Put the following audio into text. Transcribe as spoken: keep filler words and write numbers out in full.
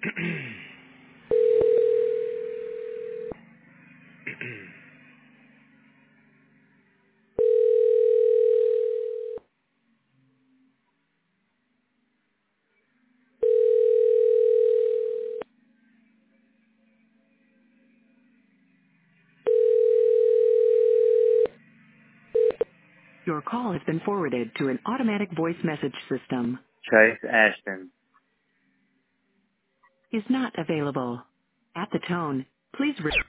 Your call has been forwarded to an automatic voice message system. Chase Ashton. Is not available. At the tone, please re-